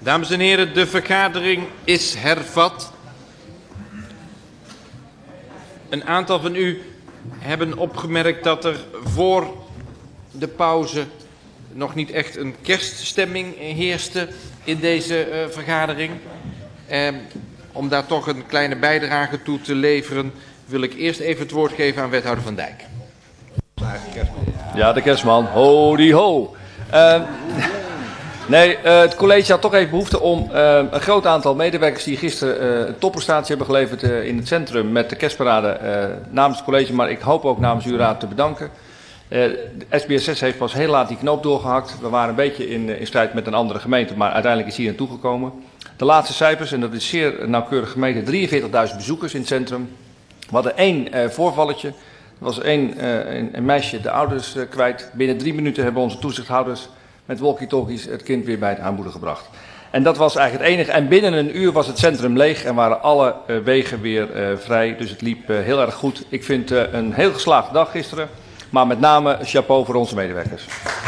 Dames en heren, de vergadering is hervat. Een aantal van u hebben opgemerkt dat er voor de pauze nog niet echt een kerststemming heerste in deze vergadering. Om daar toch een kleine bijdrage toe te leveren, wil ik eerst even het woord geven aan wethouder Van Dijk. Ja, de kerstman. Ho, die ho. Het college had toch even behoefte om een groot aantal medewerkers die gisteren een topprestatie hebben geleverd in het centrum met de kerstparade namens het college, maar ik hoop ook namens uw raad te bedanken. De SBSS heeft pas heel laat die knoop doorgehakt. We waren een beetje in strijd met een andere gemeente, maar uiteindelijk is hier naartoe gekomen. De laatste cijfers, en dat is zeer nauwkeurig gemeten, 43.000 bezoekers in het centrum. We hadden één voorvalletje. Er was een meisje de ouders kwijt. Binnen 3 minuten hebben onze toezichthouders met walkie-talkies het kind weer bij de aanmoeder gebracht. En dat was eigenlijk het enige. En binnen een uur was het centrum leeg en waren alle wegen weer vrij. Dus het liep heel erg goed. Ik vind een heel geslaagde dag gisteren. Maar met name chapeau voor onze medewerkers.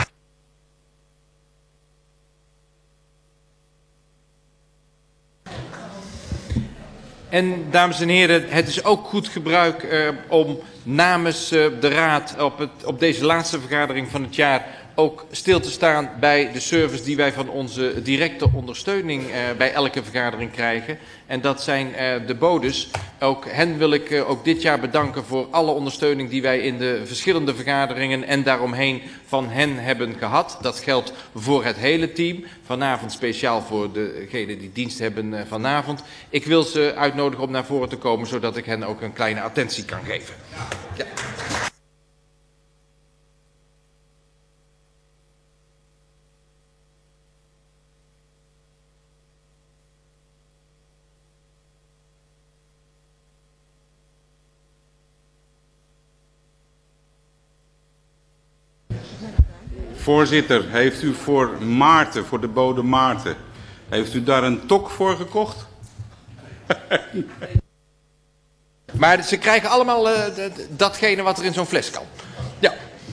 En dames en heren, het is ook goed gebruik om namens de raad op deze laatste vergadering van het jaar ook stil te staan bij de service die wij van onze directe ondersteuning bij elke vergadering krijgen. En dat zijn de bodes. Ook hen wil ik ook dit jaar bedanken voor alle ondersteuning die wij in de verschillende vergaderingen en daaromheen van hen hebben gehad. Dat geldt voor het hele team. Vanavond speciaal voor degenen die dienst hebben vanavond. Ik wil ze uitnodigen om naar voren te komen, zodat ik hen ook een kleine attentie kan geven. Ja. Voorzitter, heeft u voor Maarten, voor de bode Maarten, heeft u daar een tok voor gekocht? Maar ze krijgen allemaal datgene wat er in zo'n fles kan. Ja.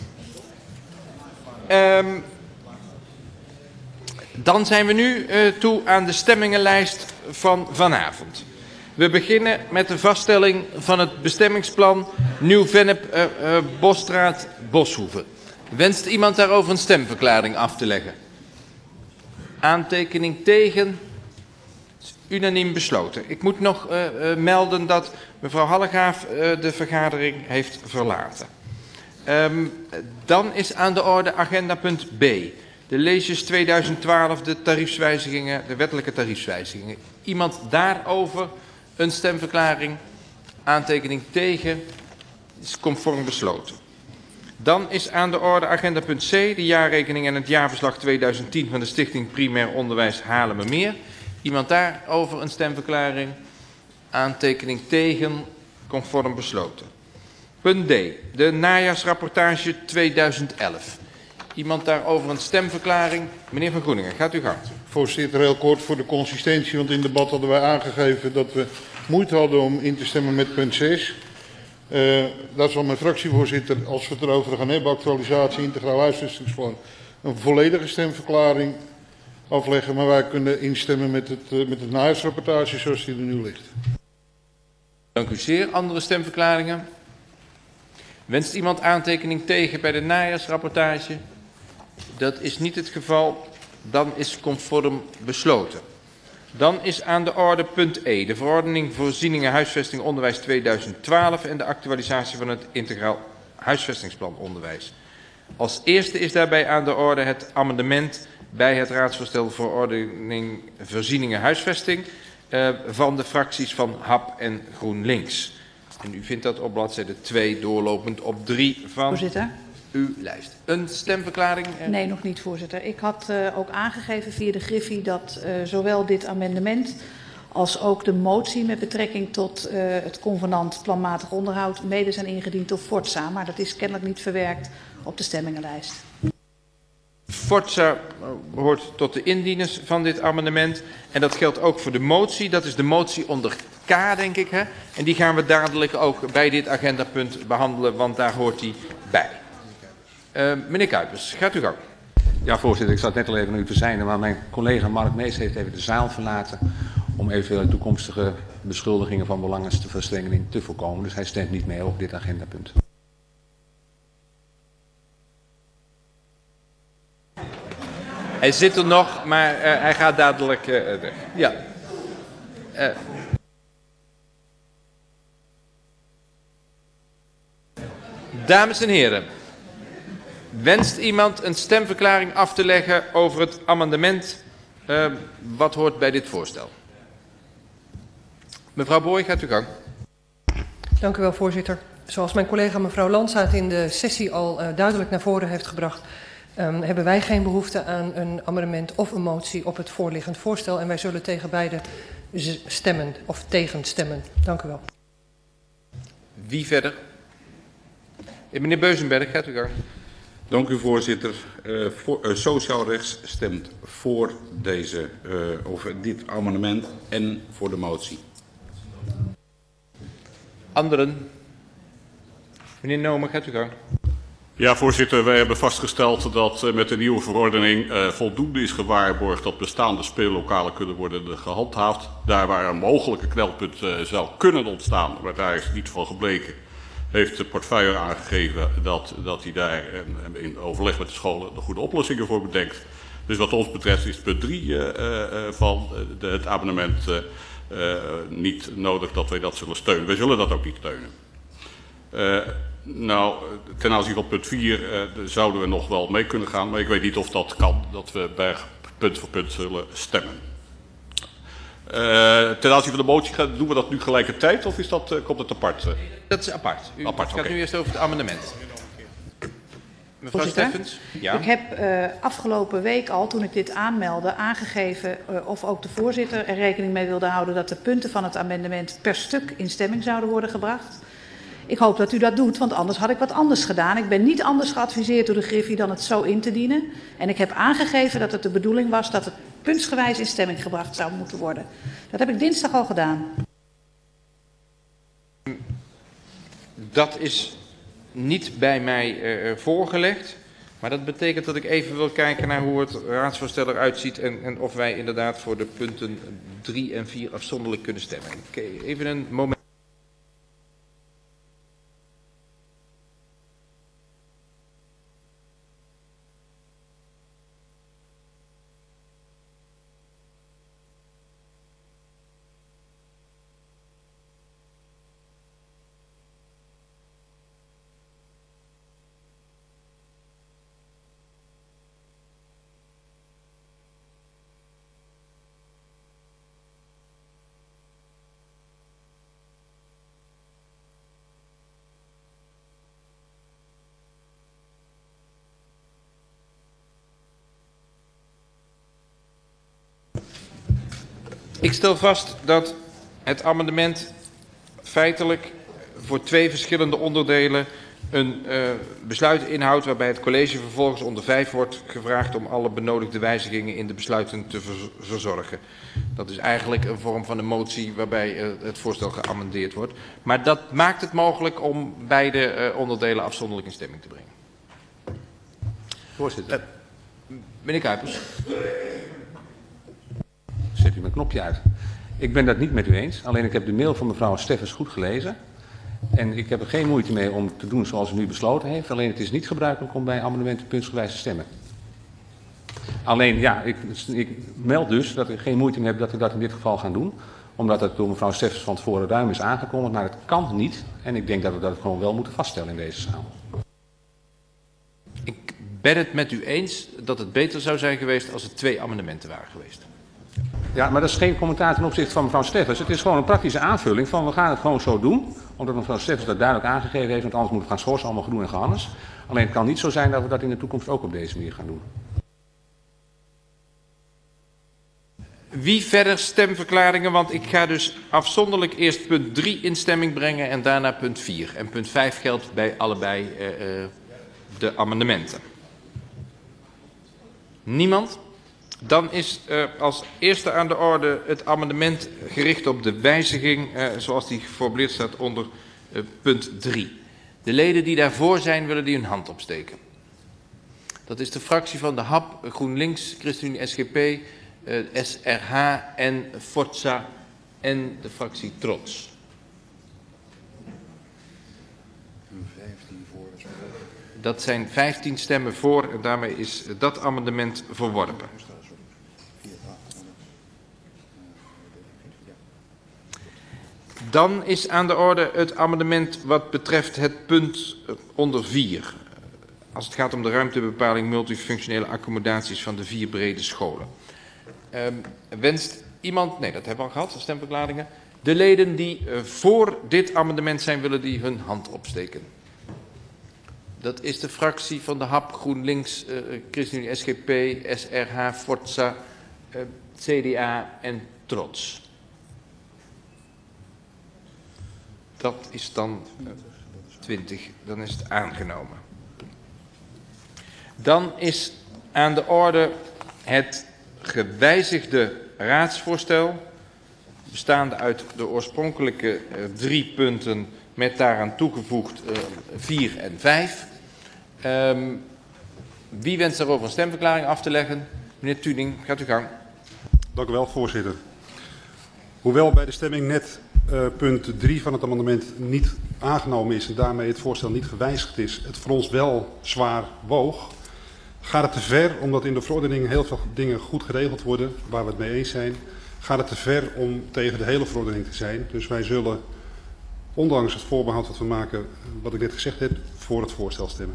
Dan zijn we nu toe aan de stemmingenlijst van vanavond. We beginnen met de vaststelling van het bestemmingsplan Nieuw-Vennep, Bosstraat, Boshoeve. Wenst iemand daarover een stemverklaring af te leggen? Aantekening tegen. Unaniem besloten. Ik moet nog melden dat mevrouw Hallegaaf de vergadering heeft verlaten. Dan is aan de orde agenda punt B. De leesjes 2012, de tariefswijzigingen, de wettelijke tariefswijzigingen. Iemand daarover een stemverklaring? Aantekening tegen. Is conform besloten. Dan is aan de orde agenda punt C, de jaarrekening en het jaarverslag 2010 van de Stichting Primair Onderwijs Haarlemmermeer. Iemand daarover een stemverklaring? Aantekening tegen, conform besloten. Punt D, de najaarsrapportage 2011. Iemand daarover een stemverklaring? Meneer Van Groeningen, gaat u gang. Voorzitter, heel kort voor de consistentie, want in het debat hadden wij aangegeven dat we moeite hadden om in te stemmen met punt 6. Daar zal mijn fractievoorzitter, als we het erover gaan hebben, actualisatie, integraal huisvestingsplan, een volledige stemverklaring afleggen. Maar wij kunnen instemmen met het najaarsrapportage zoals die er nu ligt. Dank u zeer. Andere stemverklaringen? Wenst iemand aantekening tegen bij de najaarsrapportage? Dat is niet het geval. Dan is conform besloten. Dan is aan de orde punt E, de verordening voorzieningen huisvesting onderwijs 2012 en de actualisatie van het integraal huisvestingsplan onderwijs. Als eerste is daarbij aan de orde het amendement bij het raadsvoorstel verordening voorzieningen huisvesting van de fracties van HAP en GroenLinks. En u vindt dat op bladzijde 2 doorlopend op 3 van Voorzitter. uw lijst. Een stemverklaring? Nee, nog niet, voorzitter. Ik had ook aangegeven via de Griffie dat zowel dit amendement als ook de motie met betrekking tot het convenant planmatig onderhoud mede zijn ingediend door Forza. Maar dat is kennelijk niet verwerkt op de stemmingenlijst. Forza behoort tot de indieners van dit amendement. En dat geldt ook voor de motie. Dat is de motie onder K, denk ik. Hè? En die gaan we dadelijk ook bij dit agendapunt behandelen, want daar hoort die bij. Meneer Kuipers, gaat u gang. Ja, voorzitter, ik zat net al even naar u te zijn, maar mijn collega Mark Mees heeft even de zaal verlaten om eventueel toekomstige beschuldigingen van belangenverstrengeling te voorkomen. Dus hij stemt niet mee over dit agendapunt. Hij zit er nog, maar hij gaat dadelijk weg. Ja. Dames en heren, wenst iemand een stemverklaring af te leggen over het amendement wat hoort bij dit voorstel? Mevrouw Boy, gaat uw gang. Dank u wel, voorzitter. Zoals mijn collega mevrouw Landsaat in de sessie al duidelijk naar voren heeft gebracht, hebben wij geen behoefte aan een amendement of een motie op het voorliggend voorstel. En wij zullen tegen beide stemmen of tegenstemmen. Dank u wel. Wie verder? Meneer Beuzenberg, gaat u gang. Dank u, voorzitter. Sociaal Rechts stemt voor dit amendement en voor de motie. Anderen? Meneer Nomen, gaat u gang. Ja, voorzitter, wij hebben vastgesteld dat met de nieuwe verordening voldoende is gewaarborgd dat bestaande speellokalen kunnen worden gehandhaafd. Daar waar een mogelijke knelpunt zou kunnen ontstaan, maar daar is niet van gebleken, heeft de portefeuille aangegeven dat hij daar in overleg met de scholen de goede oplossingen voor bedenkt. Dus wat ons betreft is punt 3 van het amendement niet nodig dat wij dat zullen steunen. Wij zullen dat ook niet steunen. Nou, ten aanzien van punt 4 zouden we nog wel mee kunnen gaan, maar ik weet niet of dat kan, dat we bij punt voor punt zullen stemmen. Ten aanzien van de motie, doen we dat nu gelijkertijd of komt het apart? Dat is apart. U apart, gaat okay. nu eerst over het amendement. Mevrouw Steffens? Ja. Ik heb afgelopen week al, toen ik dit aanmeldde, aangegeven of ook de voorzitter er rekening mee wilde houden dat de punten van het amendement per stuk in stemming zouden worden gebracht. Ik hoop dat u dat doet, want anders had ik wat anders gedaan. Ik ben niet anders geadviseerd door de Griffie dan het zo in te dienen. En ik heb aangegeven dat het de bedoeling was dat het puntsgewijs in stemming gebracht zou moeten worden. Dat heb ik dinsdag al gedaan. Dat is niet bij mij voorgelegd. Maar dat betekent dat ik even wil kijken naar hoe het raadsvoorstel eruit ziet en of wij inderdaad voor de punten 3 en 4 afzonderlijk kunnen stemmen. Even een moment. Ik stel vast dat het amendement feitelijk voor 2 verschillende onderdelen een besluit inhoudt waarbij het college vervolgens onder 5 wordt gevraagd om alle benodigde wijzigingen in de besluiten te verzorgen. Dat is eigenlijk een vorm van een motie waarbij het voorstel geamendeerd wordt. Maar dat maakt het mogelijk om beide onderdelen afzonderlijk in stemming te brengen. Voorzitter. Meneer Kuipers. Zet u mijn knopje uit. Ik ben dat niet met u eens. Alleen ik heb de mail van mevrouw Steffens goed gelezen. En ik heb er geen moeite mee om te doen zoals u nu besloten heeft. Alleen het is niet gebruikelijk om bij amendementen puntsgewijs te stemmen. Alleen, ja, ik meld dus dat ik geen moeite mee heb dat we dat in dit geval gaan doen. Omdat het door mevrouw Steffens van tevoren ruim is aangekondigd. Maar het kan niet. En ik denk dat we dat gewoon wel moeten vaststellen in deze zaal. Ik ben het met u eens dat het beter zou zijn geweest als het 2 amendementen waren geweest. Ja, maar dat is geen commentaar ten opzichte van mevrouw Steffens. Het is gewoon een praktische aanvulling van we gaan het gewoon zo doen. Omdat mevrouw Steffens dat duidelijk aangegeven heeft. Want anders moeten we gaan schorsen, allemaal gedoe en gehannes. Alleen het kan niet zo zijn dat we dat in de toekomst ook op deze manier gaan doen. Wie verder stemverklaringen? Want ik ga dus afzonderlijk eerst punt 3 in stemming brengen en daarna punt 4. En punt 5 geldt bij allebei de amendementen. Niemand? Dan is als eerste aan de orde het amendement gericht op de wijziging zoals die geformuleerd staat onder punt 3. De leden die daarvoor zijn, willen die hun hand opsteken. Dat is de fractie van de HAP, GroenLinks, ChristenUnie, SGP, SRH en Forza en de fractie Trots. Dat zijn 15 stemmen voor en daarmee is dat amendement verworpen. Dan is aan de orde het amendement wat betreft het punt onder 4. Als het gaat om de ruimtebepaling multifunctionele accommodaties van de 4 brede scholen. Wenst iemand, nee dat hebben we al gehad, de stemverklaringen. De leden die voor dit amendement zijn, willen die hun hand opsteken. Dat is de fractie van de HAP, GroenLinks, ChristenUnie, SGP, SRH, Forza, CDA en Trots. Dat is dan 20, dan is het aangenomen. Dan is aan de orde het gewijzigde raadsvoorstel, bestaande uit de oorspronkelijke 3 punten met daaraan toegevoegd 4 en 5. Wie wenst daarover een stemverklaring af te leggen? Meneer Tuning, gaat uw gang. Dank u wel, voorzitter. Hoewel bij de stemming net punt 3 van het amendement niet aangenomen is en daarmee het voorstel niet gewijzigd is, het voor ons wel zwaar woog, gaat het te ver, omdat in de verordening heel veel dingen goed geregeld worden, waar we het mee eens zijn, gaat het te ver om tegen de hele verordening te zijn. Dus wij zullen, ondanks het voorbehoud dat we maken, wat ik net gezegd heb, voor het voorstel stemmen.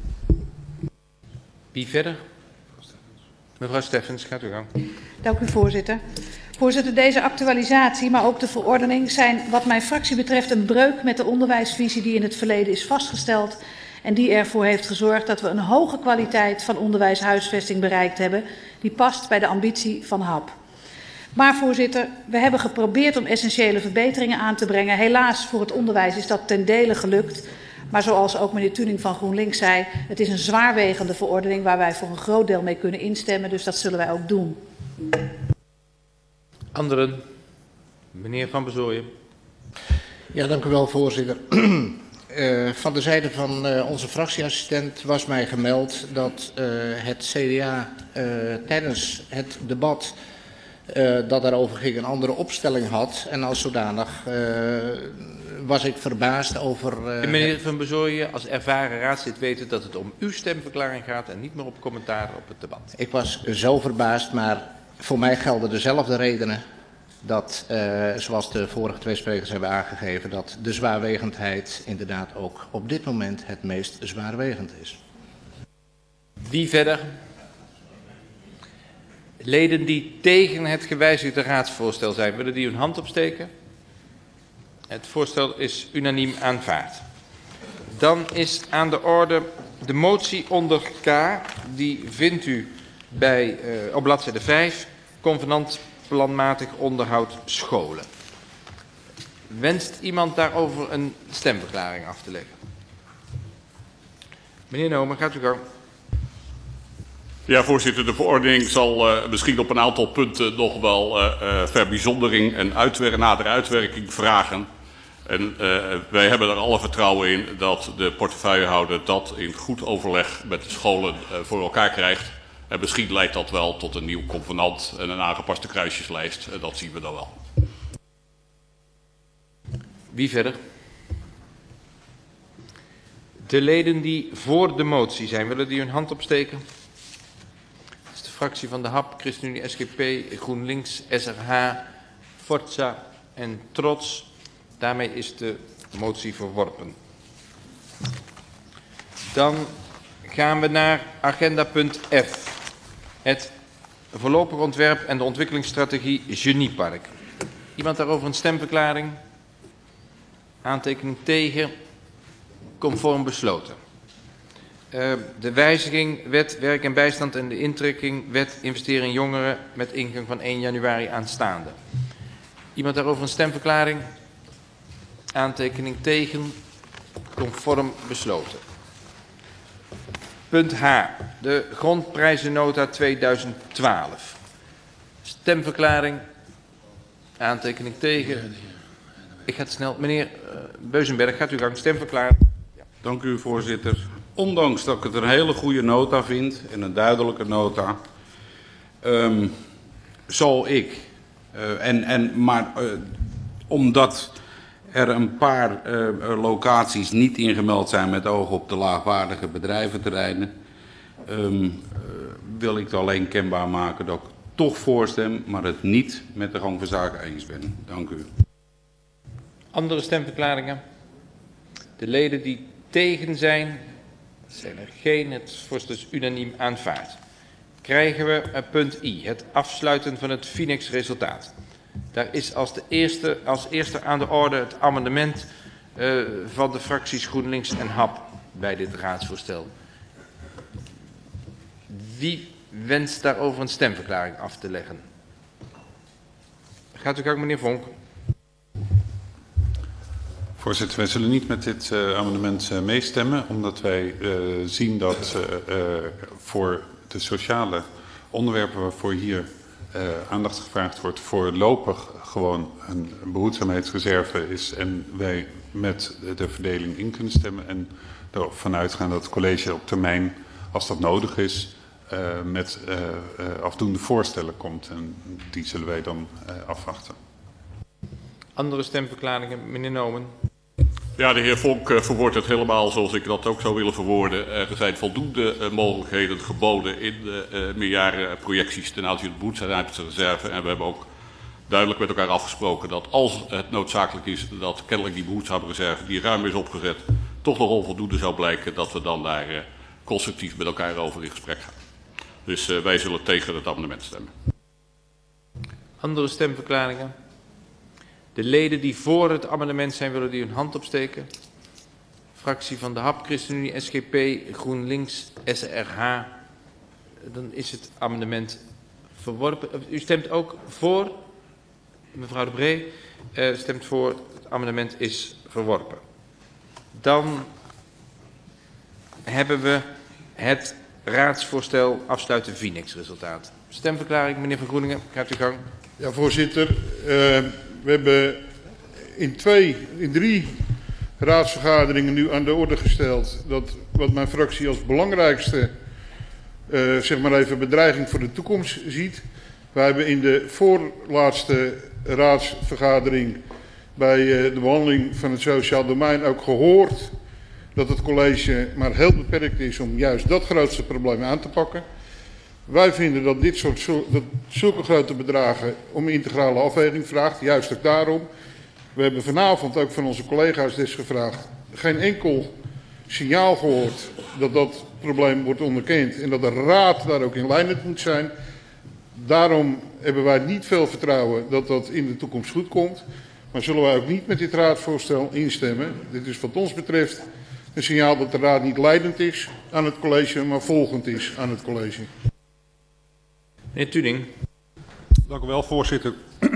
Wie verder? Mevrouw Steffens, gaat uw gang. Dank u, voorzitter. Voorzitter, deze actualisatie, maar ook de verordening zijn wat mijn fractie betreft een breuk met de onderwijsvisie die in het verleden is vastgesteld en die ervoor heeft gezorgd dat we een hoge kwaliteit van onderwijshuisvesting bereikt hebben, die past bij de ambitie van HAP. Maar voorzitter, we hebben geprobeerd om essentiële verbeteringen aan te brengen. Helaas voor het onderwijs is dat ten dele gelukt. Maar zoals ook meneer Tuning van GroenLinks zei, het is een zwaarwegende verordening waar wij voor een groot deel mee kunnen instemmen. Dus dat zullen wij ook doen. Anderen? Meneer Van Bezooijen. Ja, dank u wel, voorzitter. Van de zijde van onze fractieassistent was mij gemeld dat het CDA tijdens het debat dat daarover ging een andere opstelling had. En als zodanig was ik verbaasd over... meneer Van Bezooijen, als ervaren raadslid weten dat het om uw stemverklaring gaat en niet meer op commentaar op het debat. Ik was zo verbaasd, maar voor mij gelden dezelfde redenen dat, zoals de vorige 2 sprekers hebben aangegeven, dat de zwaarwegendheid inderdaad ook op dit moment het meest zwaarwegend is. Wie verder? Leden die tegen het gewijzigde raadsvoorstel zijn, willen die hun hand opsteken? Het voorstel is unaniem aanvaard. Dan is aan de orde de motie onder K, die vindt u bij, op bladzijde 5, convenant planmatig onderhoud scholen. Wenst iemand daarover een stemverklaring af te leggen? Meneer Nomen, gaat u gang. Ja, voorzitter, de verordening zal misschien op een aantal punten nog wel verbijzondering en nadere uitwerking vragen. En wij hebben er alle vertrouwen in dat de portefeuillehouder dat in goed overleg met de scholen voor elkaar krijgt. En misschien leidt dat wel tot een nieuw convenant en een aangepaste kruisjeslijst. Dat zien we dan wel. Wie verder? De leden die voor de motie zijn, willen die hun hand opsteken? Dat is de fractie van de HAP, ChristenUnie, SGP, GroenLinks, SRH, Forza en Trots. Daarmee is de motie verworpen. Dan gaan we naar agenda punt F. Het voorlopig ontwerp en de ontwikkelingsstrategie Geniepark. Iemand daarover een stemverklaring? Aantekening tegen? Conform besloten. De wijziging wet werk en bijstand en de intrekking wet investeren in jongeren met ingang van 1 januari aanstaande. Iemand daarover een stemverklaring? Aantekening tegen? Conform besloten. Punt H. De grondprijzennota 2012. Stemverklaring. Aantekening tegen. Ik ga het snel. Meneer Beuzenberg, gaat u gang. Stemverklaring. Dank u, voorzitter. ondanks dat ik het een hele goede nota vind en een duidelijke nota, zal ik, omdat er een paar locaties niet ingemeld zijn met oog op de laagwaardige bedrijventerreinen, wil ik het alleen kenbaar maken dat ik toch voorstem, maar het niet met de gang van zaken eens ben. Dank u. Andere stemverklaringen? De leden die tegen zijn, zijn er geen. Het voorstel is unaniem aanvaard. Krijgen we punt I, het afsluiten van het Phoenix-resultaat. Daar is als eerste aan de orde het amendement van de fracties GroenLinks en HAP bij dit raadsvoorstel. Wie wenst daarover een stemverklaring af te leggen? Gaat u gang, meneer Vonk. Voorzitter, wij zullen niet met dit amendement meestemmen, omdat wij zien dat voor de sociale onderwerpen waarvoor hier aandacht gevraagd wordt, voorlopig gewoon een behoedzaamheidsreserve is en wij met de verdeling in kunnen stemmen en ervan uitgaan dat het college op termijn, als dat nodig is, met afdoende voorstellen komt. En die zullen wij dan afwachten. Andere stemverklaringen, meneer Noomen. Ja, de heer Vonk verwoordt het helemaal zoals ik dat ook zou willen verwoorden. Er zijn voldoende mogelijkheden geboden in de meerjarenprojecties ten aanzien van de behoedzaamheidsreserve. En we hebben ook duidelijk met elkaar afgesproken dat als het noodzakelijk is dat kennelijk die behoedzaamheidsreserve die ruim is opgezet toch nog onvoldoende zou blijken, dat we dan daar constructief met elkaar over in gesprek gaan. Dus wij zullen tegen het amendement stemmen. Andere stemverklaringen? De leden die voor het amendement zijn, willen die hun hand opsteken. Fractie van de HAP, ChristenUnie, SGP, GroenLinks, SRH. Dan is het amendement verworpen. U stemt ook voor, mevrouw De Bree, stemt voor, het amendement is verworpen. Dan hebben we het raadsvoorstel afsluiten Phoenix-resultaat. Stemverklaring, meneer Van Groeningen, gaat u gang. Ja, voorzitter. We hebben in 3 raadsvergaderingen nu aan de orde gesteld dat wat mijn fractie als belangrijkste zeg maar even bedreiging voor de toekomst ziet. We hebben in de voorlaatste raadsvergadering bij de behandeling van het sociaal domein ook gehoord dat het college maar heel beperkt is om juist dat grootste probleem aan te pakken. Wij vinden dat zulke grote bedragen om integrale afweging vraagt, juist ook daarom. We hebben vanavond ook van onze collega's dus gevraagd, geen enkel signaal gehoord dat dat probleem wordt onderkend en dat de raad daar ook in lijn moet zijn. Daarom hebben wij niet veel vertrouwen dat dat in de toekomst goed komt. Maar zullen wij ook niet met dit raadsvoorstel instemmen. Dit is wat ons betreft een signaal dat de raad niet leidend is aan het college, maar volgend is aan het college. Meneer Tuning. Dank u wel, voorzitter.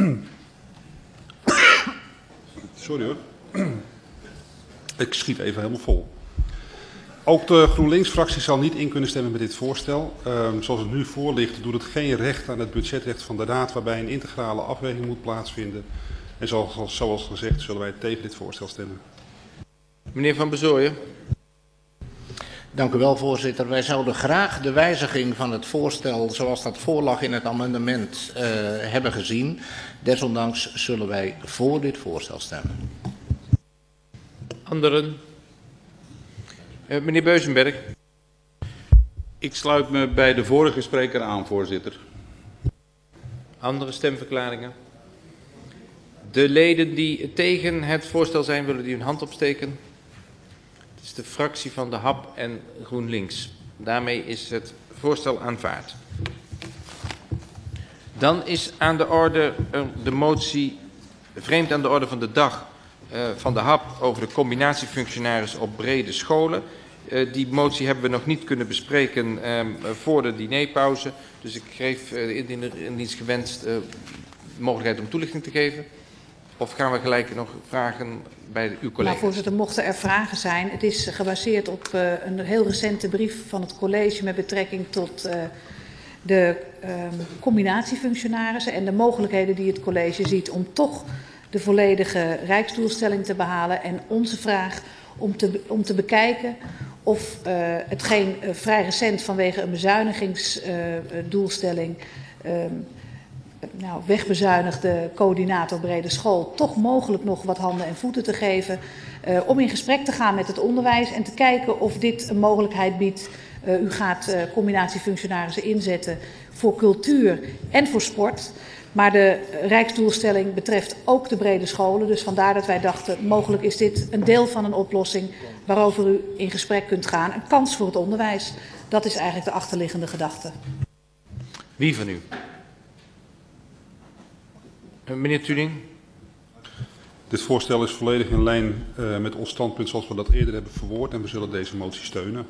Sorry hoor. Ik schiet even helemaal vol. Ook de GroenLinks-fractie zal niet in kunnen stemmen met dit voorstel. Zoals het nu voor ligt, doet het geen recht aan het budgetrecht van de Raad, waarbij een integrale afweging moet plaatsvinden. En zoals gezegd zullen wij tegen dit voorstel stemmen. Meneer Van Bezooijen. Dank u wel, voorzitter. Wij zouden graag de wijziging van het voorstel zoals dat voorlag in het amendement hebben gezien. Desondanks zullen wij voor dit voorstel stemmen. Anderen? Meneer Beuzenberg. Ik sluit me bij de vorige spreker aan, voorzitter. Andere stemverklaringen? De leden die tegen het voorstel zijn, willen die hun hand opsteken. Het is de fractie van de HAP en GroenLinks. Daarmee is het voorstel aanvaard. Dan is aan de orde de motie, vreemd aan de orde van de dag, van de HAP over de combinatiefunctionaris op brede scholen. Die motie hebben we nog niet kunnen bespreken voor de dinerpauze. Dus ik geef indien gewenst de mogelijkheid om toelichting te geven. Of gaan we gelijk nog vragen bij uw collega's? Nou, voorzitter, mochten er vragen zijn. Het is gebaseerd op een heel recente brief van het college met betrekking tot de combinatiefunctionarissen en de mogelijkheden die het college ziet om toch de volledige rijksdoelstelling te behalen. En onze vraag om te bekijken of hetgeen vrij recent vanwege een bezuinigingsdoelstelling wegbezuinigde coördinator brede school toch mogelijk nog wat handen en voeten te geven. Om in gesprek te gaan met het onderwijs en te kijken of dit een mogelijkheid biedt. U gaat combinatiefunctionarissen inzetten voor cultuur en voor sport. Maar de Rijksdoelstelling betreft ook de brede scholen. Dus vandaar dat wij dachten, mogelijk is dit een deel van een oplossing waarover u in gesprek kunt gaan. Een kans voor het onderwijs. Dat is eigenlijk de achterliggende gedachte. Wie van u? Meneer Tuning. Dit voorstel is volledig in lijn met ons standpunt zoals we dat eerder hebben verwoord en we zullen deze motie steunen.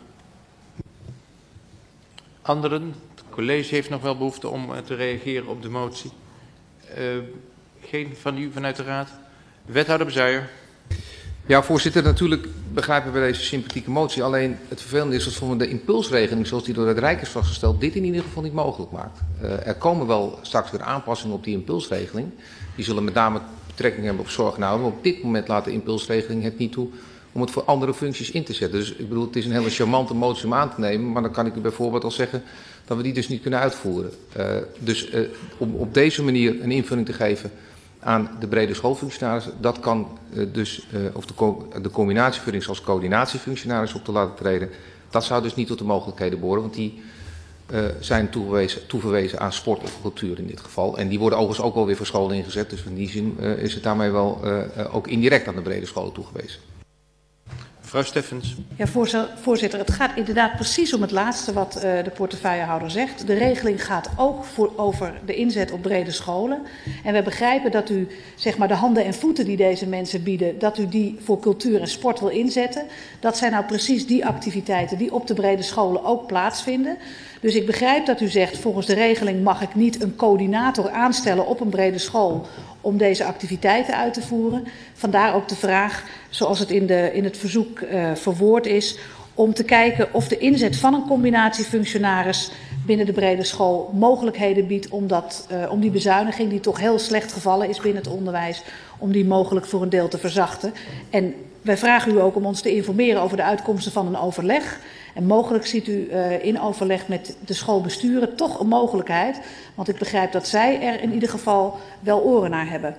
Anderen? Het college heeft nog wel behoefte om te reageren op de motie. Geen van u vanuit de raad? Wethouder Bezuijer. Ja, voorzitter, natuurlijk begrijpen we deze sympathieke motie. Alleen het vervelende is dat voor de impulsregeling zoals die door het Rijk is vastgesteld, dit in ieder geval niet mogelijk maakt. Er komen wel straks weer aanpassingen op die impulsregeling. Die zullen met name betrekking hebben op zorg en ouder. Maar op dit moment laat de impulsregeling het niet toe om het voor andere functies in te zetten. Dus ik bedoel, het is een hele charmante motie om aan te nemen. Maar dan kan ik u bijvoorbeeld al zeggen dat we die dus niet kunnen uitvoeren. Om op deze manier een invulling te geven aan de brede schoolfunctionaris, dat kan of de combinatiefunctie als coördinatiefunctionaris op te laten treden. Dat zou dus niet tot de mogelijkheden behoren, want die zijn toeverwezen aan sport of cultuur in dit geval. En die worden overigens ook wel weer voor scholen ingezet, dus in die zin is het daarmee wel ook indirect aan de brede scholen toegewezen. Mevrouw Steffens. Ja, voorzitter, het gaat inderdaad precies om het laatste wat de portefeuillehouder zegt. De regeling gaat ook over de inzet op brede scholen. En we begrijpen dat u zeg maar, de handen en voeten die deze mensen bieden, dat u die voor cultuur en sport wil inzetten. Dat zijn nou precies die activiteiten die op de brede scholen ook plaatsvinden. Dus ik begrijp dat u zegt, volgens de regeling mag ik niet een coördinator aanstellen op een brede school om deze activiteiten uit te voeren. Vandaar ook de vraag, zoals het in het verzoek verwoord is, om te kijken of de inzet van een combinatiefunctionaris binnen de brede school mogelijkheden biedt om die bezuiniging, die toch heel slecht gevallen is binnen het onderwijs, om die mogelijk voor een deel te verzachten. En wij vragen u ook om ons te informeren over de uitkomsten van een overleg. En mogelijk ziet u in overleg met de schoolbesturen toch een mogelijkheid. Want ik begrijp dat zij er in ieder geval wel oren naar hebben.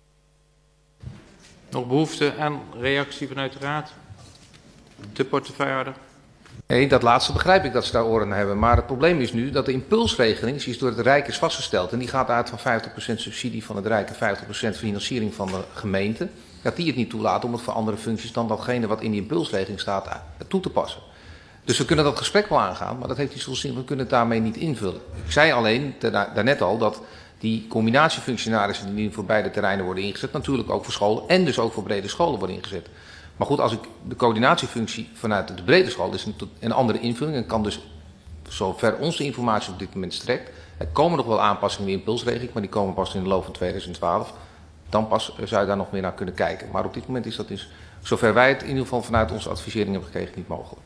Nog behoefte aan reactie vanuit de raad? De portefeuillehouder. Nee, dat laatste begrijp ik dat ze daar oren naar hebben. Maar het probleem is nu dat de impulsregeling, die is door het Rijk is vastgesteld. En die gaat uit van 50% subsidie van het Rijk en 50% financiering van de gemeente. Dat die het niet toelaat om het voor andere functies dan datgene wat in die impulsregeling staat toe te passen. Dus we kunnen dat gesprek wel aangaan, maar dat heeft niet zo'n zin. We kunnen het daarmee niet invullen. Ik zei alleen daarnet al dat die combinatiefunctionarissen die nu voor beide terreinen worden ingezet, natuurlijk ook voor scholen en dus ook voor brede scholen worden ingezet. Maar goed, als ik de coördinatiefunctie vanuit de brede school is een andere invulling en kan dus, zover onze informatie op dit moment strekt, er komen nog wel aanpassingen in de impulsregeling, maar die komen pas in de loop van 2012. Dan pas zou je daar nog meer naar kunnen kijken. Maar op dit moment is dat dus, zover wij het in ieder geval vanuit onze advisering hebben gekregen, niet mogelijk.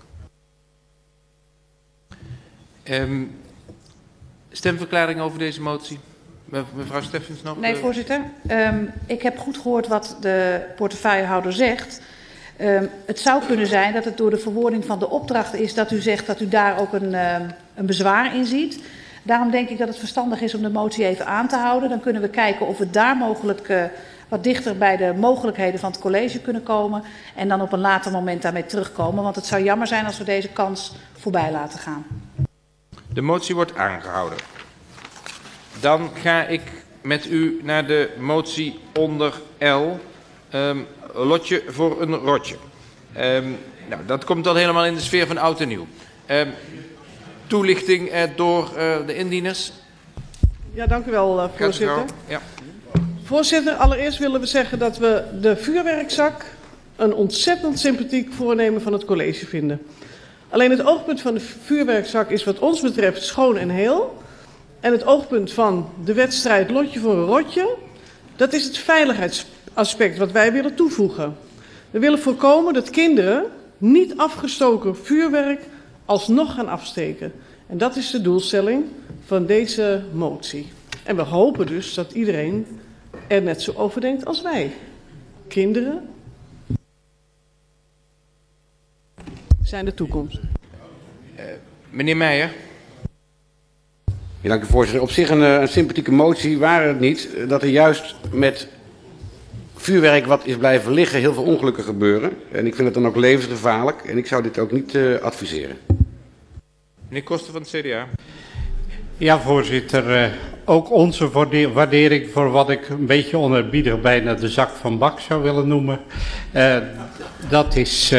Stemverklaring over deze motie. Mevrouw Steffens nog? Nee, voorzitter. Ik heb goed gehoord wat de portefeuillehouder zegt. Het zou kunnen zijn dat het door de verwoording van de opdracht is dat u zegt dat u daar ook een bezwaar in ziet. Daarom denk ik dat het verstandig is om de motie even aan te houden. Dan kunnen we kijken of we daar mogelijk wat dichter bij de mogelijkheden van het college kunnen komen. En dan op een later moment daarmee terugkomen. Want het zou jammer zijn als we deze kans voorbij laten gaan. De motie wordt aangehouden. Dan ga ik met u naar de motie onder L. Lotje voor een rotje. Nou, dat komt dan helemaal in de sfeer van oud en nieuw. Toelichting door de indieners. Ja, dank u wel, voorzitter. Ja. Voorzitter, allereerst willen we zeggen dat we de vuurwerkzak een ontzettend sympathiek voornemen van het college vinden. Alleen het oogpunt van de vuurwerkzak is wat ons betreft schoon en heel. En het oogpunt van de wedstrijd Lotje voor een rotje, dat is het veiligheidsaspect wat wij willen toevoegen. We willen voorkomen dat kinderen niet afgestoken vuurwerk alsnog gaan afsteken. En dat is de doelstelling van deze motie. En we hopen dus dat iedereen er net zo over denkt als wij. Kinderen zijn de toekomst. Meneer Meijer. Ja, dank u voorzitter. Op zich een sympathieke motie, waren het niet dat er juist met vuurwerk wat is blijven liggen heel veel ongelukken gebeuren. En ik vind het dan ook levensgevaarlijk en ik zou dit ook niet adviseren. Meneer Koster van het CDA. Ja, voorzitter. Ook onze waardering voor wat ik een beetje onerbiedig bijna de zak van Bak zou willen noemen. Dat is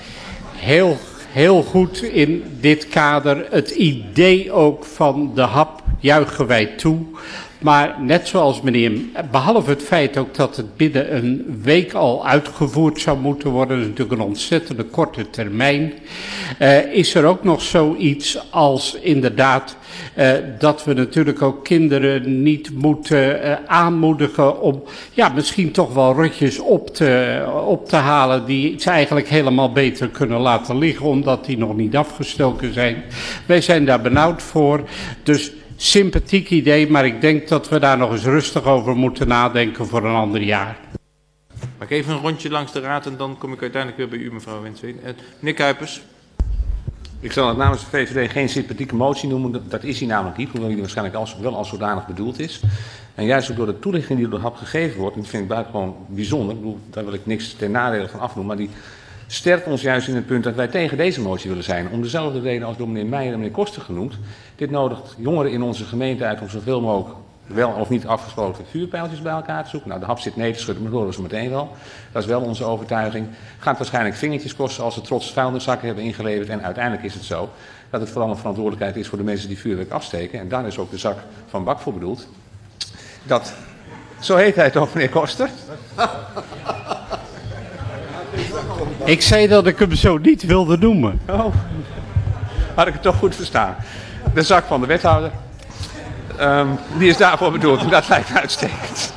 heel goed in dit kader. Het idee ook van de hap juichen wij toe. Maar net zoals meneer, behalve het feit ook dat het binnen een week al uitgevoerd zou moeten worden, dat is natuurlijk een ontzettende korte termijn, is er ook nog zoiets als inderdaad dat we natuurlijk ook kinderen niet moeten aanmoedigen om misschien toch wel rotjes op te halen die ze eigenlijk helemaal beter kunnen laten liggen omdat die nog niet afgestoken zijn. Wij zijn daar benauwd voor, dus sympathiek idee, maar ik denk dat we daar nog eens rustig over moeten nadenken voor een ander jaar. Mag ik even een rondje langs de raad en dan kom ik uiteindelijk weer bij u, mevrouw Wensveen. Meneer Kuipers. Ik zal het namens de VVD geen sympathieke motie noemen. Dat is hij namelijk niet, hoewel hij waarschijnlijk wel als zodanig bedoeld is. En juist ook door de toelichting die door de HAP gegeven wordt, en dat vind ik buitengewoon bijzonder, daar wil ik niks ten nadele van afdoen, maar die sterkt ons juist in het punt dat wij tegen deze motie willen zijn. Om dezelfde reden als door meneer Meijer en meneer Koster genoemd. Dit nodigt jongeren in onze gemeente uit om zoveel mogelijk wel of niet afgesproken vuurpijltjes bij elkaar te zoeken. Nou, de hap zit nee te schudden, maar dat horen ze meteen wel. Dat is wel onze overtuiging. Gaat waarschijnlijk vingertjes kosten als ze trots vuilniszakken hebben ingeleverd. En uiteindelijk is het zo dat het vooral een verantwoordelijkheid is voor de mensen die vuurwerk afsteken. En daar is ook de zak van Bak voor bedoeld. Dat, zo heet hij toch, meneer Koster? Ik zei dat ik hem zo niet wilde noemen. Oh, had ik het toch goed verstaan. De zak van de wethouder. Die is daarvoor bedoeld. Dat lijkt uitstekend.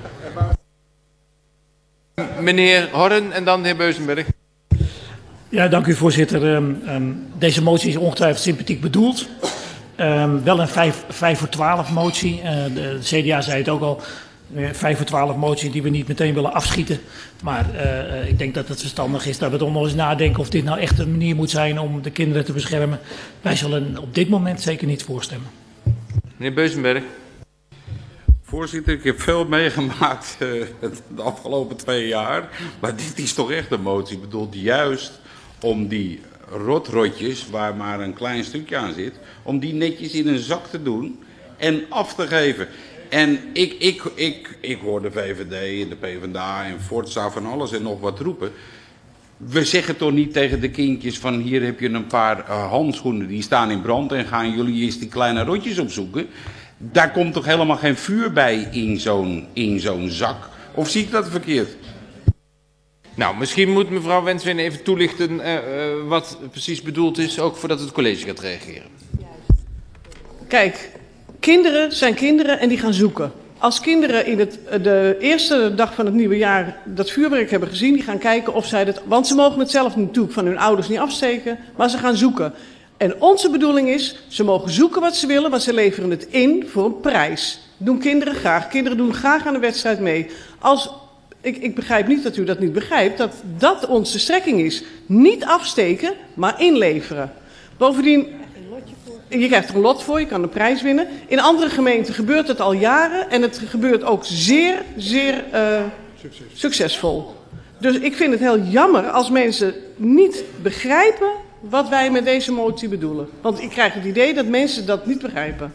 Meneer Horren en dan de heer Beuzenberg. Ja, dank u voorzitter. Deze motie is ongetwijfeld sympathiek bedoeld. Wel een 5 voor 12 motie. De CDA zei het ook al. 5 voor 12 motie die we niet meteen willen afschieten. Maar ik denk dat het verstandig is dat we toch nog eens nadenken of dit nou echt een manier moet zijn om de kinderen te beschermen. Wij zullen op dit moment zeker niet voorstemmen. Meneer Beuzenberg. Voorzitter, ik heb veel meegemaakt de afgelopen 2 jaar. Maar dit is toch echt een motie bedoeld juist om die rotrotjes, waar maar een klein stukje aan zit, om die netjes in een zak te doen en af te geven. En ik hoor de VVD en de PvdA en Forza van alles en nog wat roepen. We zeggen toch niet tegen de kindjes van hier heb je een paar handschoenen die staan in brand en gaan jullie eens die kleine rotjes opzoeken. Daar komt toch helemaal geen vuur bij in zo'n zak? Of zie ik dat verkeerd? Nou, misschien moet mevrouw Wensveen even toelichten wat precies bedoeld is, ook voordat het college gaat reageren. Kijk, kinderen zijn kinderen en die gaan zoeken. Als kinderen in de eerste dag van het nieuwe jaar dat vuurwerk hebben gezien, die gaan kijken of zij dat, want ze mogen het zelf natuurlijk van hun ouders niet afsteken, maar ze gaan zoeken. En onze bedoeling is, ze mogen zoeken wat ze willen, maar ze leveren het in voor een prijs. Dat doen kinderen graag. Kinderen doen graag aan de wedstrijd mee. Ik begrijp niet dat u dat niet begrijpt, dat onze strekking is. Niet afsteken, maar inleveren. Bovendien, je krijgt er een lot voor, je kan de prijs winnen. In andere gemeenten gebeurt het al jaren en het gebeurt ook zeer succesvol. Dus ik vind het heel jammer als mensen niet begrijpen wat wij met deze motie bedoelen. Want ik krijg het idee dat mensen dat niet begrijpen.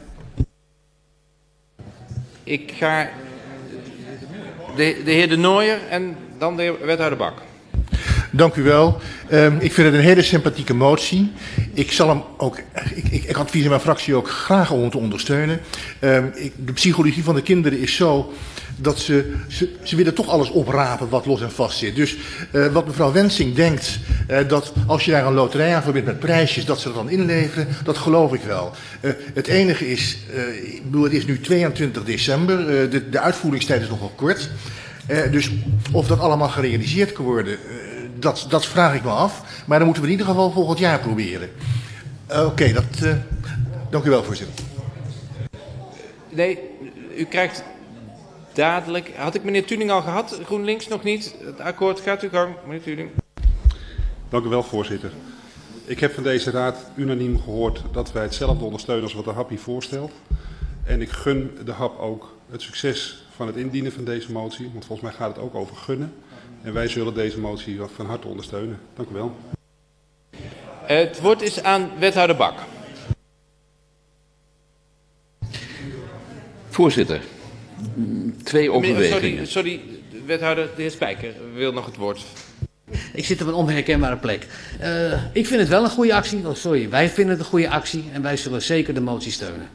Ik ga de heer De Nooijer en dan de heer wethouder Bak. Dank u wel. Ik vind het een hele sympathieke motie. Ik zal hem ook, ik adviseer mijn fractie ook graag om te ondersteunen. De psychologie van de kinderen is zo dat ze willen toch alles oprapen wat los en vast zit. Dus wat mevrouw Wensing denkt, dat als je daar een loterij aan verbindt met prijsjes, dat ze dat dan inleveren, dat geloof ik wel. Het enige is, ik bedoel, het is nu 22 december, de uitvoeringstijd is nogal kort. Dus of dat allemaal gerealiseerd kan worden, dat vraag ik me af. Maar dan moeten we in ieder geval volgend jaar proberen. Oké, dank u wel, voorzitter. Nee, u krijgt dadelijk. Had ik meneer Tuning al gehad? GroenLinks nog niet. Het akkoord gaat uw gang, meneer Tuning. Dank u wel, voorzitter. Ik heb van deze raad unaniem gehoord dat wij hetzelfde ondersteunen als wat de HAP hier voorstelt. En ik gun de HAP ook het succes van het indienen van deze motie. Want volgens mij gaat het ook over gunnen. En wij zullen deze motie van harte ondersteunen. Dank u wel. Het woord is aan wethouder Bak. Voorzitter, twee overwegingen. Sorry, wethouder, de heer Spijker wil nog het woord. Ik zit op een onherkenbare plek. Ik vind het wel een goede actie. Wij vinden het een goede actie en wij zullen zeker de motie steunen.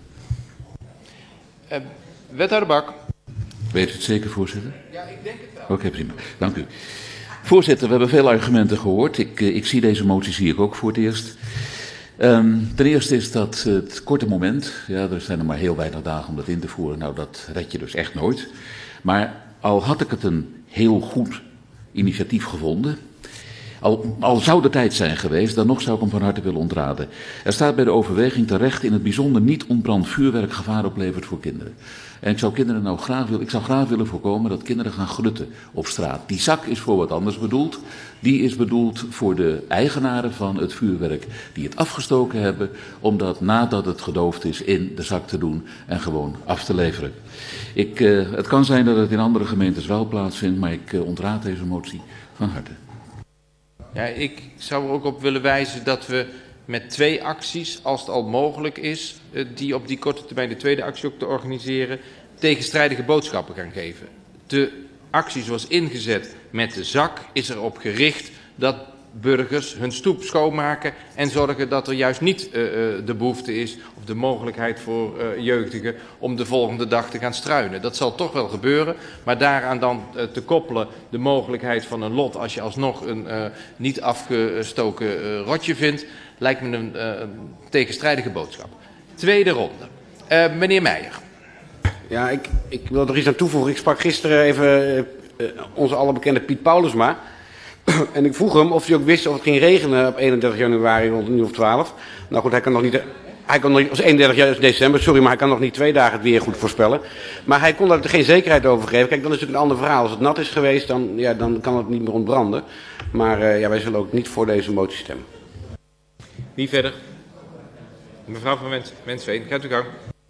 Wethouder Bak. Weet u het zeker, voorzitter? Ja, ik denk het wel. Oké, prima. Dank u. Voorzitter, we hebben veel argumenten gehoord. Ik zie deze motie ook voor het eerst. Ten eerste is dat het korte moment. Ja, er zijn er maar heel weinig dagen om dat in te voeren. Nou, dat red je dus echt nooit. Maar al had ik het een heel goed initiatief gevonden, al zou de tijd zijn geweest, dan nog zou ik hem van harte willen ontraden. Er staat bij de overweging terecht in het bijzonder niet ontbrand vuurwerk gevaar oplevert voor kinderen. En ik zou graag willen voorkomen dat kinderen gaan grutten op straat. Die zak is voor wat anders bedoeld. Die is bedoeld voor de eigenaren van het vuurwerk die het afgestoken hebben, om dat nadat het gedoofd is in de zak te doen en gewoon af te leveren. Het kan zijn dat het in andere gemeentes wel plaatsvindt, maar ik ontraad deze motie van harte. Ja, ik zou er ook op willen wijzen dat we met 2 acties, als het al mogelijk is, die op die korte termijn de tweede actie ook te organiseren, tegenstrijdige boodschappen gaan geven. De actie zoals ingezet met de zak is erop gericht dat burgers hun stoep schoonmaken en zorgen dat er juist niet de behoefte is of de mogelijkheid voor jeugdigen om de volgende dag te gaan struinen. Dat zal toch wel gebeuren, maar daaraan dan te koppelen de mogelijkheid van een lot als je alsnog een niet afgestoken rotje vindt, lijkt me een tegenstrijdige boodschap. Tweede ronde. Meneer Meijer. Ja, ik wil er iets aan toevoegen. Ik sprak gisteren even onze allerbekende Piet Paulusma. En ik vroeg hem of hij ook wist of het ging regenen op 31 januari rond 1 uur of 12. Nou goed, hij kan nog niet, als 31 december, sorry, maar hij kan nog niet 2 dagen het weer goed voorspellen. Maar hij kon daar geen zekerheid over geven. Kijk, dan is het een ander verhaal. Als het nat is geweest, dan kan het niet meer ontbranden. Maar wij zullen ook niet voor deze motie stemmen. Wie verder? Mevrouw van Wensveen, gaat u gang.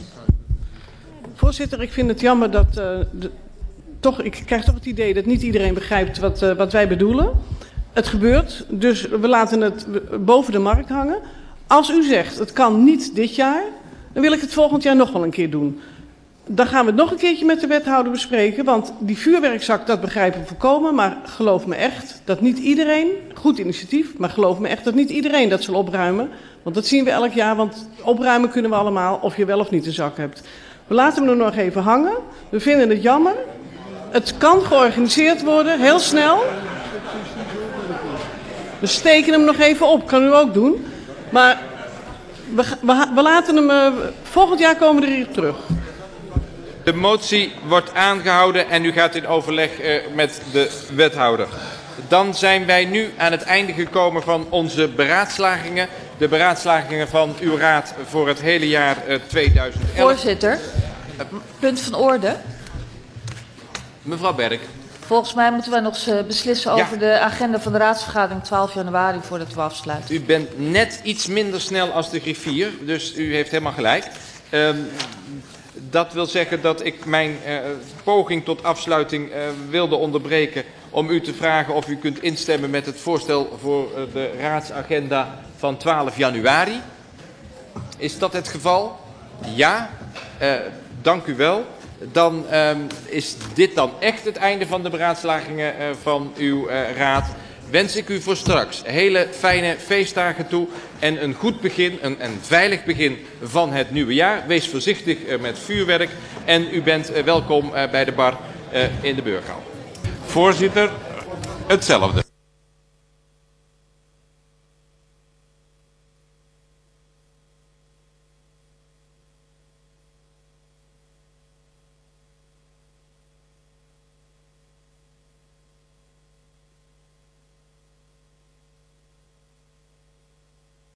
Voorzitter, ik vind het jammer dat ik krijg toch het idee dat niet iedereen begrijpt wat wij bedoelen. Het gebeurt, dus we laten het boven de markt hangen. Als u zegt, het kan niet dit jaar, dan wil ik het volgend jaar nog wel een keer doen. Dan gaan we het nog een keertje met de wethouder bespreken, want die vuurwerkzak, dat begrijpen we volkomen. Maar geloof me echt dat niet iedereen, goed initiatief, maar geloof me echt dat niet iedereen dat zal opruimen. Want dat zien we elk jaar, want opruimen kunnen we allemaal, of je wel of niet een zak hebt. We laten hem er nog even hangen. We vinden het jammer. Het kan georganiseerd worden, heel snel. We steken hem nog even op, kan u ook doen. Maar we laten hem, volgend jaar komen we er hier terug. De motie wordt aangehouden en u gaat in overleg met de wethouder. Dan zijn wij nu aan het einde gekomen van onze beraadslagingen. De beraadslagingen van uw raad voor het hele jaar 2011. Voorzitter, punt van orde. Mevrouw Berg. Volgens mij moeten wij nog beslissen over de agenda van de raadsvergadering 12 januari voordat we afsluiten. U bent net iets minder snel als de griffier, dus u heeft helemaal gelijk. Dat wil zeggen dat ik mijn poging tot afsluiting wilde onderbreken om u te vragen of u kunt instemmen met het voorstel voor de raadsagenda van 12 januari. Is dat het geval? Ja. Dank u wel. Dan is dit dan echt het einde van de beraadslagingen van uw raad. Wens ik u voor straks hele fijne feestdagen toe en een goed begin, een veilig begin van het nieuwe jaar. Wees voorzichtig met vuurwerk en u bent welkom bij de bar in de Burghal. Voorzitter, hetzelfde.